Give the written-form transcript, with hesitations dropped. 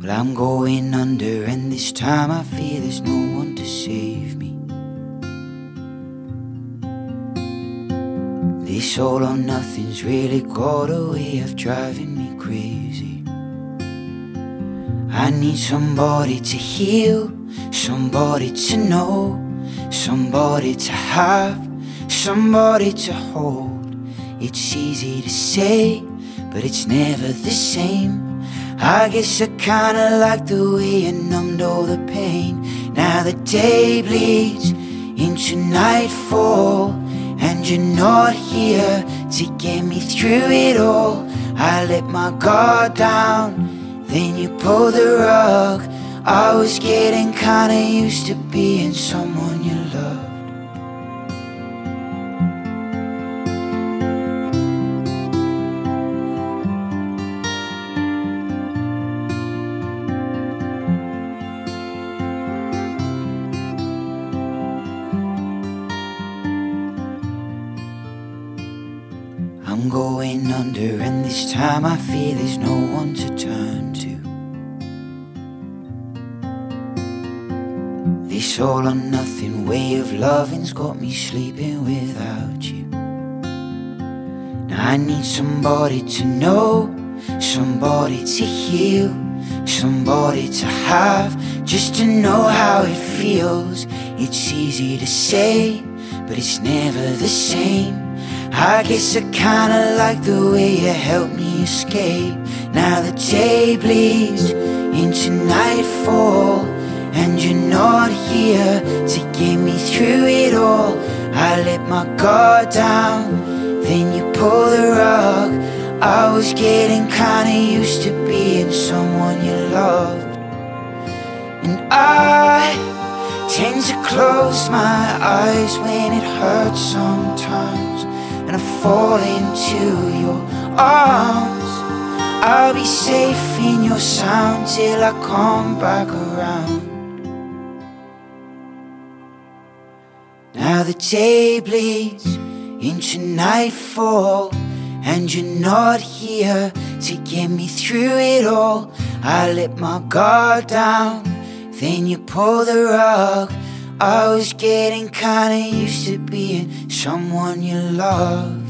Well, I'm going under, and this time I fear there's no one to save me. This all or nothing's really got a way of driving me crazy. I need somebody to heal, somebody to know, somebody to have, somebody to hold. It's easy to say, but it's never the same. I guess I kinda like the way you numbed all the pain. Now the day bleeds into nightfall, and you're not here to get me through it all. I let my guard down, then you pulled the rug. I was getting kinda used to being someone you loved. I'm going under, and this time I fear there's no one to turn to. This all or nothing way of loving's got me sleeping without you. Now I need somebody to know, somebody to heal, somebody to have, just to know how it feels. It's easy to say, but it's never the same. I guess I kinda like the way you helped me escape. Now the day bleeds into nightfall, and you're not here to get me through it all. I let my guard down, then you pull the rug. I was getting kinda used to being someone you loved. And I tend to close my eyes when it hurts sometimes, and I fall into your arms. I'll be safe in your sound till I come back around. Now the day bleeds into nightfall, and you're not here to get me through it all. I let my guard down, then you pull the rug. I was getting kinda used to being someone you love.